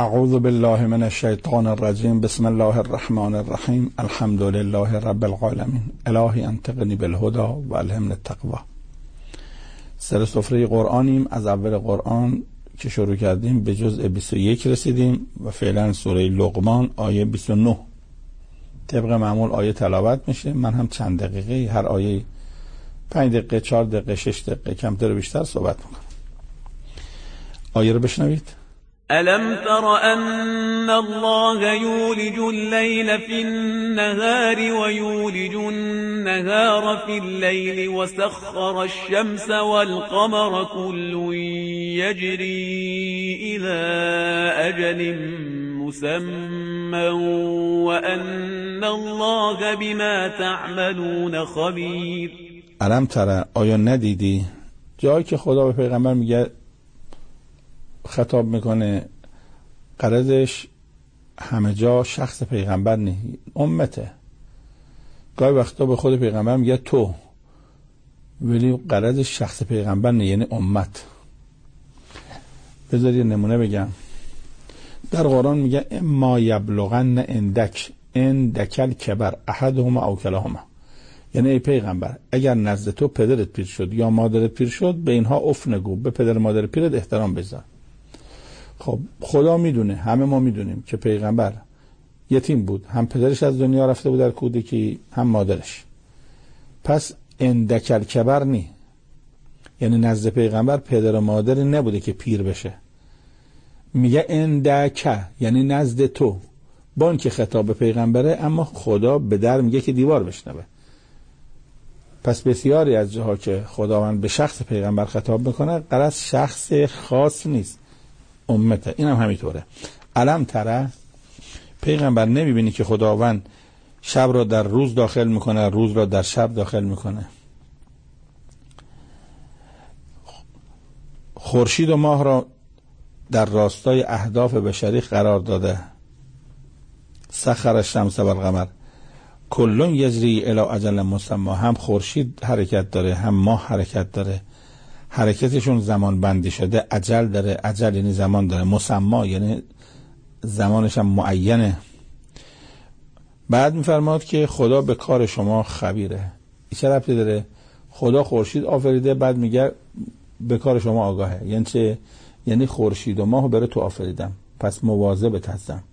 اعوذ بالله من الشیطان الرجیم. بسم الله الرحمن الرحیم. الحمد لله رب العالمین. الهی انطقنی بالهدى و الهمنی التقوی. سر سفره قرآنیم. از اول قرآن که شروع کردیم به جزء 21 رسیدیم و فعلا سوره لقمان آیه 29 طبق معمول آیه تلاوت میشه. من هم چند دقیقه هر آیه 5 دقیقه 4 دقیقه 6 دقیقه کمتر و بیشتر صحبت میکنم. آیه رو بشنوید. ألم تر أن الله يولج الليل في النهار ويولج النهار في الليل وسخر الشمس والقمر كل يجري إلى أجل مسمى وأن الله بما تعملون خبير. الم تر، آیا ندیدی جایی که خدا به پیغمبر میگه، خطاب میکنه، غرضش همه جا شخص پیغمبر نه، امته. گاهی وقتا به خود پیغمبر میگه تو، ولی غرضش شخص پیغمبر نه، یعنی امت. بذار یه نمونه بگم. در قرآن میگه اما یبلغن عندک الکبر احدهما او کلاهما، یعنی ای پیغمبر اگر نزد تو پدرت پیر شد یا مادرت پیر شد، به اینها اف نگو، به پدر مادر پیرت احترام بذار. خب خدا میدونه، همه ما میدونیم که پیغمبر یتیم بود، هم پدرش از دنیا رفته بود در کودکی هم مادرش. پس عندک الکبر نی، یعنی نزد پیغمبر پدر و مادری نبوده که پیر بشه. میگه عندک یعنی نزد تو، با اینکه خطاب به پیغمبره اما خدا به در میگه که دیوار بشنوه. پس بسیاری از جاها که خداوند به شخص پیغمبر خطاب میکنه غرض شخص خاص نیست، امته. این هم همینطوره. الم تره، پیغمبر نمیبینی که خداوند شب را در روز داخل میکنه، روز را در شب داخل میکنه، خورشید و ماه را در راستای اهداف بشری قرار داده. سخر الشمس و القمر کلون یجری الی اجل مسمی، هم خورشید حرکت داره هم ماه حرکت داره، حرکتشون زمان بندی شده، اجل داره، اجل یعنی زمان داره، مسمی یعنی زمانش هم معینه. بعد میفرماد که خدا به کار شما خبیره. این چه ربطی داره؟ خدا خورشید آفریده، بعد میگه به کار شما آگاهه. یعنی چه؟ یعنی خورشید و ماه بره تو آفریدم، پس مواظبت هستم.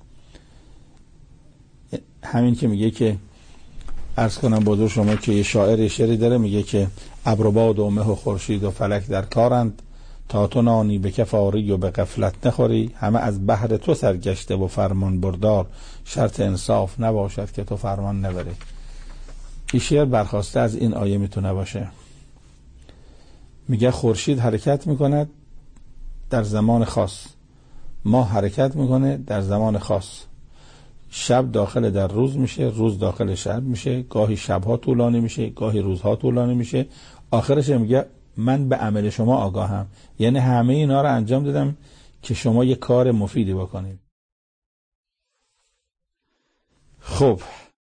همین که میگه که عرض کنم بزرگ شما که یه شعری داره میگه که ابر و باد و مه و خورشید و فلک در کارند، تا تو نانی به کفاری و به غفلت نخوری، همه از بحر تو سرگشته و فرمان بردار، شرط انصاف نباشد که تو فرمان نبری. این شعر برخواسته از این آیه میتونه باشه. میگه خورشید حرکت میکنه در زمان خاص، ماه حرکت میکنه در زمان خاص، شب داخل در روز میشه، روز داخل شب میشه، گاهی شبها طولانی میشه گاهی روزها طولانی میشه. آخرش میگه من به عمل شما آگاهم، یعنی همه اینا رو انجام دادم که شما یه کار مفیدی بکنید. خب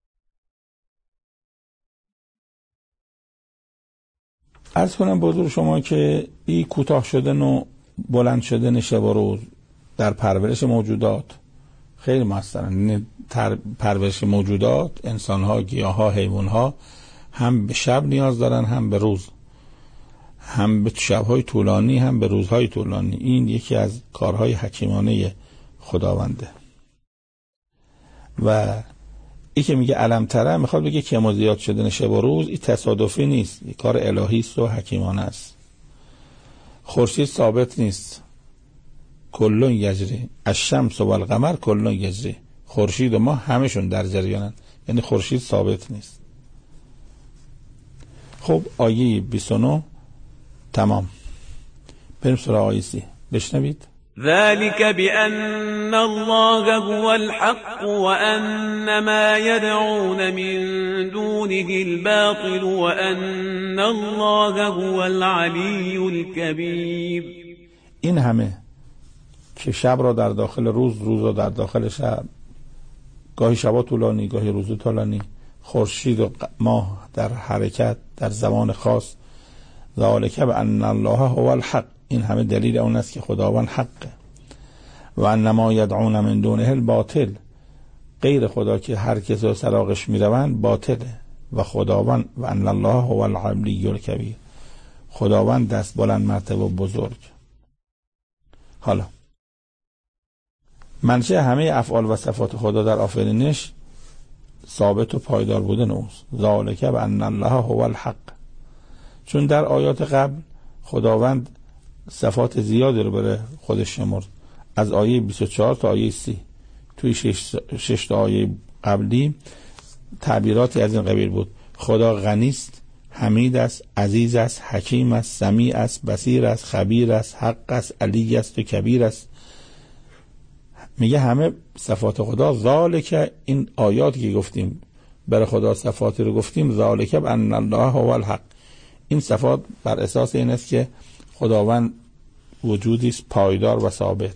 عرض کنم بزرگ شما که این کوتاه شدن و بلند شدن شب و روز در پرورش موجودات خیلی مؤثرن. پرورش موجودات، انسان‌ها، گیاه‌ها، حیوان‌ها هم به شب نیاز دارن هم به روز، هم به شب‌های طولانی هم به روزهای طولانی. این یکی از کارهای حکیمانه خداونده. و این که میگه الم تره میخواد بگه که کم و زیاد شدن شب و روز این تصادفی نیست، این کار الهی است و حکیمانه است. خورشید ثابت نیست، کلون یجری الشمس و القمر کلون یجری، خورشید و ماه همشون در جریانن، یعنی خورشید ثابت نیست. خب آیه 29 تمام. بریم سراغ آیه 30 بشنوید. ذلك بأن الله هو الحق وأن ما يدعون من دونه الباطل وأن الله هو العلي الكبير. این همه که شب را در داخل روز، روز را در داخل شب، گاهی شبا طولانی گاهی روز طولانی، خورشید و ماه در حرکت در زمان خاص. ذالک بأن الله هو الحق، این همه دلیل اون است که خداوند حقه. و انما یدعون من دونه الباطل، غیر خدا که هر کس رو سراغش میروند باطله. و خداوند و ان الله هو العلی الکبیر، خداوند دست بلند مرتبه و بزرگ. حالا منشأ همه افعال و صفات خدا در آفرینش ثابت و پایدار بودن اوست. ذالک و ان الله هو الحق. چون در آیات قبل خداوند صفات زیادی رو برای خودش شمرد، از آیه 24 تا آیه 30. توی 6 تا آیه قبلی تعبیراتی از این قبیل بود. خدا غنی است، حمید است، عزیز است، حکیم است، سمیع است، بصیر است، خبیر است، حق است، علی است و کبیر است. میگه همه صفات خدا. ذالک، این آیاتی که گفتیم برای خدا صفاتی رو گفتیم، ذالک بان الله هو الحق. این صفات بر اساس این است که خداوند وجودی است پایدار و ثابت.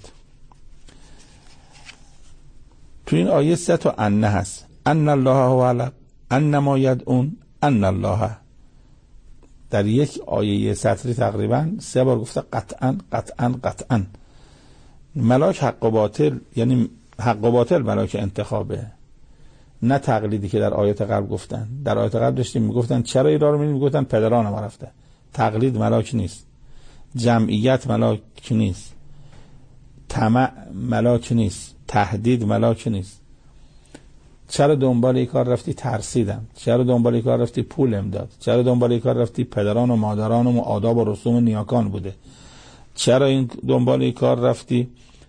تو این آیه 3 تا ان هست. ان الله هو الحق، ان ما یدعون، ان الله. در یک آیه سطری تقریبا 3 بار گفته قطعا قطعا قطعا. ملاک حق و باطل، یعنی حق و باطل ملاک انتخابه، نه تقلیدی که در آیات قبل گفتن. در آیات قبل داشتیم میگفتن چرا اینا رو میگفتن پدران ما رفته. تقلید ملاک نیست، جمعیت ملاک نیست، طمع ملاک نیست، تهدید ملاک نیست. چرا دنبال این کار رفتی؟ ترسیدم. چرا دنبال این کار رفتی؟ پول امداد. چرا دنبال این کار رفتی؟ پدران و مادران و آداب و رسوم نیاکان بوده. چرا این دنبال این کار رفتی؟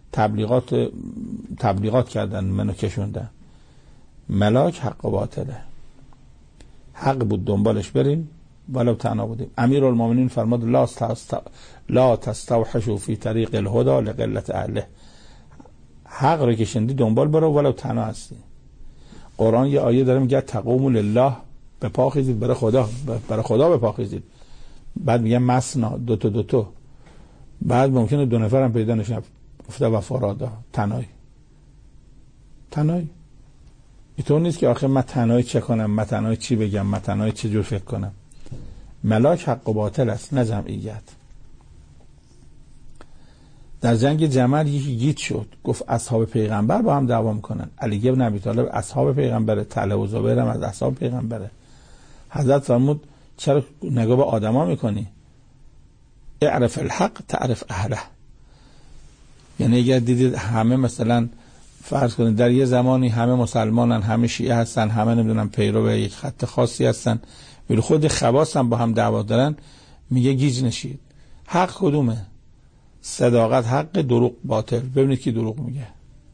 تبلیغات کردن، منو کشوندن. ملاک حق و باطله. حق بود دنبالش بریم ولو تنها بودیم. امیرالمومنین فرمود لا تستوحشوا فی طریق الهدى لقلت اهله. حق رو کشندی دنبال برو ولو تنها هستی. قرآن یه آیه داره میگه تقوموا لله، به پا خیزید برای خدا، برای خدا به پا خیزید. بعد میگه مسنا، دو تا. بعد ممکنه 2 نفر هم پیدا نشه. گفته و فرادا، تنهایی. اینطور نیست که آخه من تنهایی چه کنم، من تنهایی چی بگم، من تنهایی چه جور فکر کنم. ملاک حق و باطل است، نه جمعیت. در جنگ جمل یکی گیج شد، گفت اصحاب پیغمبر با هم دعوا میکنن. علی ابن ابی طالب اصحاب پیغمبره، طلحه و زبیر هم از اصحاب پیغمبره. حضرت فرمود چرا نگاه به آدما میکنی؟ اعرف الحق تعرف اهله. یعنی اگر دیدید همه مثلا فرض کنید در یه زمانی همه مسلمانن، همه شیعه هستن، همه نمیدونم پیرو یک خط خاصی هستن، ولی خود خواص هم با هم دعوا دارن، میگه گیج نشید. حق کدومه؟ صداقت حق، دروغ باطل. ببینید کی دروغ میگه.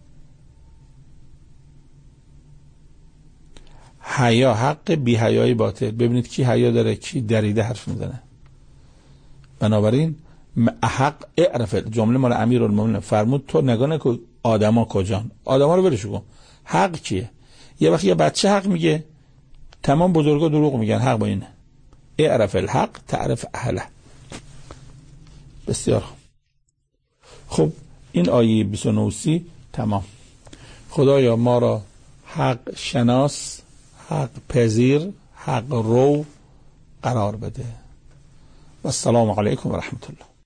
حیا حق، بی حیایی باطل. ببینید کی حیا داره، کی دریده حرف میزنه. بنابراین حق اعرف، جمله مال امیرالمومنین فرمود تو نگاه نکن آدما کجان، آدما رو ولش کن. حق کیه؟ یه وقت یه بچه حق میگه، تمام بزرگا دروغ میگن. حق با اینه. اعرف الحق تعرف اهله. بسیار خب. این آیه 29 تمام. خدایا ما را حق شناس، حق پذیر، حق رو قرار بده. و السلام علیکم و رحمت الله.